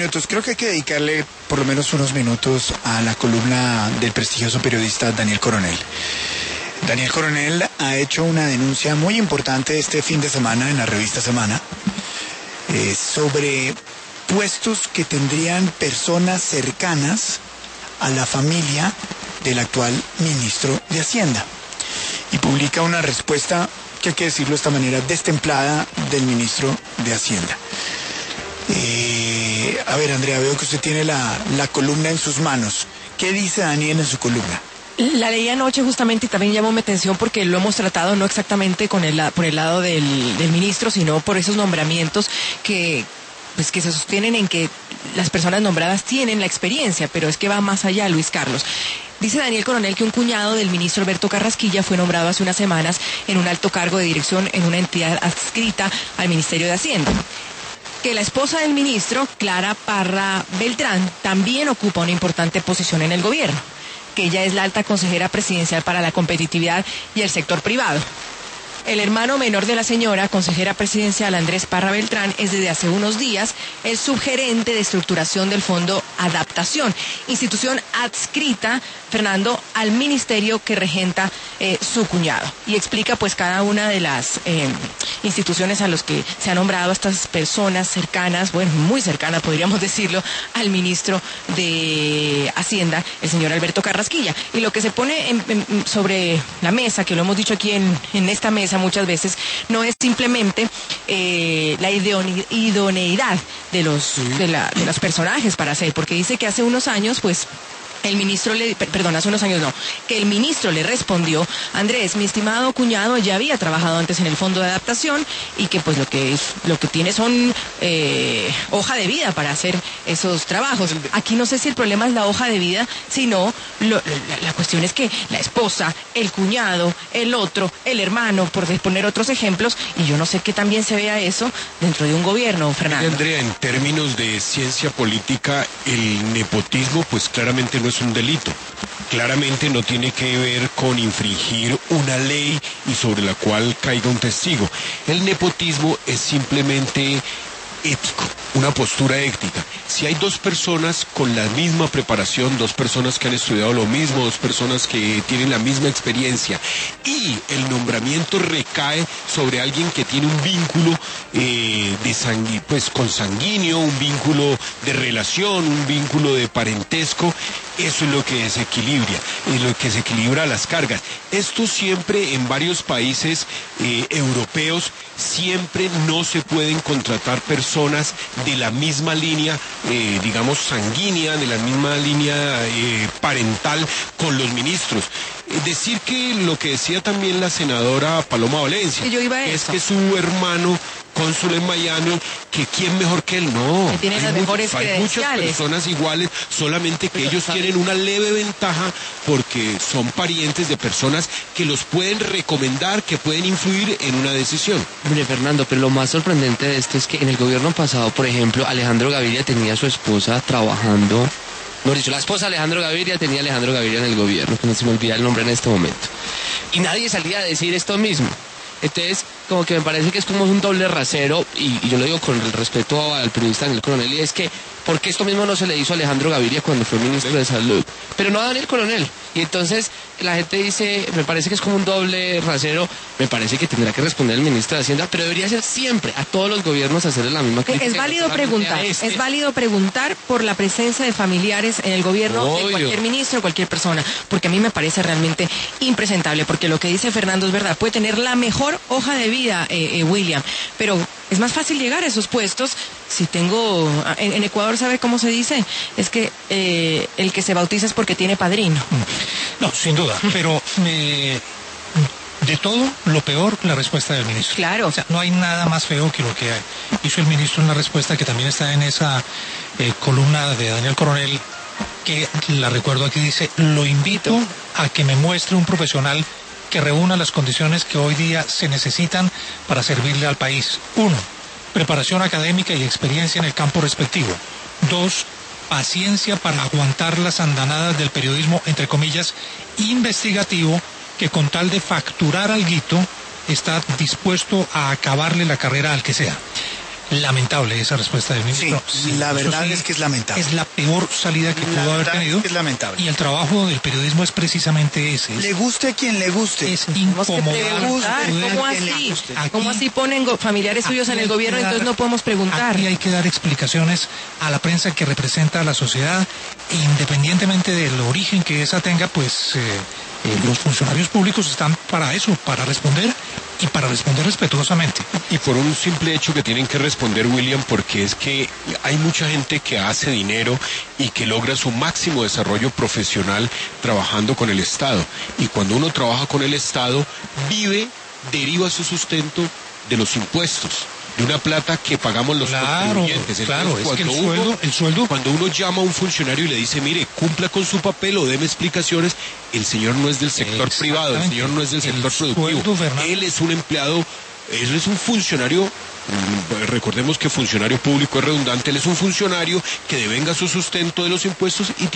minutos. Creo que hay que dedicarle por lo menos unos minutos a la columna del prestigioso periodista Daniel Coronel. Daniel Coronel ha hecho una denuncia muy importante este fin de semana en la revista Semana sobre puestos que tendrían personas cercanas a la familia del actual ministro de Hacienda. Y publica una respuesta, que hay que decirlo de esta manera, destemplada del ministro de Hacienda. A ver, Andrea, veo que usted tiene la columna en sus manos. ¿Qué dice Daniel en su columna? La leí anoche justamente y también llamó mi atención porque lo hemos tratado no exactamente por el lado del ministro, sino por esos nombramientos que se sostienen en que las personas nombradas tienen la experiencia, pero es que va más allá, Luis Carlos. Dice Daniel Coronel que un cuñado del ministro Alberto Carrasquilla fue nombrado hace unas semanas en un alto cargo de dirección en una entidad adscrita al Ministerio de Hacienda. Que la esposa del ministro, Clara Parra Beltrán, también ocupa una importante posición en el gobierno, que ella es la alta consejera presidencial para la competitividad y el sector privado. El hermano menor de la señora, consejera presidencial Andrés Parra Beltrán, es desde hace unos días el subgerente de estructuración del Fondo Adaptación, institución adscrita, Fernando, al ministerio que regenta su cuñado. Y explica pues cada una de las instituciones a los que se ha nombrado a estas personas cercanas, bueno, muy cercanas podríamos decirlo, al ministro de Hacienda, el señor Alberto Carrasquilla. Y lo que se pone sobre la mesa, que lo hemos dicho aquí en esta mesa muchas veces, no es simplemente la idoneidad de los personajes para hacer, porque dice que hace unos años pues que el ministro le respondió: Andrés, mi estimado cuñado ya había trabajado antes en el Fondo de Adaptación y que pues lo que tiene son hoja de vida para hacer esos trabajos. Aquí no sé si el problema es la hoja de vida, sino la cuestión es que la esposa, el cuñado, el otro, el hermano, por poner otros ejemplos, y yo no sé qué también se vea eso dentro de un gobierno, Fernando. Andrea, en términos de ciencia política, el nepotismo pues claramente no es un delito. Claramente no tiene que ver con infringir una ley y sobre la cual caiga un testigo. El nepotismo es simplemente ético, una postura ética. Si hay dos personas con la misma preparación, dos personas que han estudiado lo mismo, dos personas que tienen la misma experiencia y el nombramiento recae sobre alguien que tiene un vínculo consanguíneo, un vínculo de relación, un vínculo de parentesco, eso es lo que desequilibra, es lo que desequilibra las cargas. Esto siempre en varios países europeos, siempre no se pueden contratar personas de la misma línea, sanguínea, de la misma línea parental con los ministros. Decir que lo que decía también la senadora Paloma Valencia, es que su hermano cónsul en Miami, que quién mejor que él, no. Que tiene las mejores hay muchas personas iguales, solamente que ellos tienen una leve ventaja porque son parientes de personas que los pueden recomendar, que pueden influir en una decisión. Mire, Fernando, pero lo más sorprendente de esto es que en el gobierno pasado, por ejemplo, Alejandro Gaviria tenía a su esposa trabajando. Mejor dicho, la esposa de Alejandro Gaviria tenía a Alejandro Gaviria en el gobierno, que no se me olvida el nombre en este momento. Y nadie salía a decir esto mismo. Entonces, como que me parece que es como un doble rasero, y yo lo digo con el respeto al periodista Daniel Coronel, y es que, ¿por qué esto mismo no se le hizo a Alejandro Gaviria cuando fue ministro de Salud? Pero no a Daniel Coronel. Y entonces la gente dice, me parece que es como un doble rasero, me parece que tendrá que responder el ministro de Hacienda, pero debería ser siempre a todos los gobiernos hacerles la misma crítica. Es válido preguntar por la presencia de familiares en el gobierno de cualquier ministro, cualquier persona, porque a mí me parece realmente impresentable, porque lo que dice Fernando es verdad, puede tener la mejor hoja de vida, William, pero es más fácil llegar a esos puestos si tengo... En Ecuador, ¿sabe cómo se dice? Es que el que se bautiza es porque tiene padrino. No, sin duda, pero de todo, lo peor, la respuesta del ministro. Claro. O sea, no hay nada más feo que lo que hizo el ministro en la respuesta, que también está en esa columna de Daniel Coronel, que la recuerdo aquí, dice: lo invito a que me muestre un profesional que reúna las condiciones que hoy día se necesitan para servirle al país. 1. Preparación académica y experiencia en el campo respectivo. 2. Paciencia para aguantar las andanadas del periodismo, entre comillas, investigativo, que con tal de facturar alguito está dispuesto a acabarle la carrera al que sea. Lamentable esa respuesta del ministro. Sí, la verdad es que es lamentable. Es la peor salida que pudo haber tenido. Es lamentable. Y el trabajo del periodismo es precisamente ese. Le guste a quien le guste. Es Tenemos que incomodar. preguntar, ¿cómo a quien le así? guste. ¿Cómo así ponen familiares suyos en el gobierno? Entonces no podemos preguntar. Aquí hay que dar explicaciones a la prensa que representa a la sociedad, independientemente del origen que esa tenga, pues los funcionarios públicos están para eso, para responder y para responder respetuosamente. Y por un simple hecho que tienen que responder, William, porque es que hay mucha gente que hace dinero y que logra su máximo desarrollo profesional trabajando con el Estado. Y cuando uno trabaja con el Estado, deriva su sustento de los impuestos, de una plata que pagamos los contribuyentes. Claro, es que el sueldo... Cuando uno llama a un funcionario y le dice, mire, cumpla con su papel o deme explicaciones, el señor no es del sector privado, el señor no es del sector productivo. Él es un empleado, él es un funcionario, recordemos que funcionario público es redundante, él es un funcionario que devenga su sustento de los impuestos y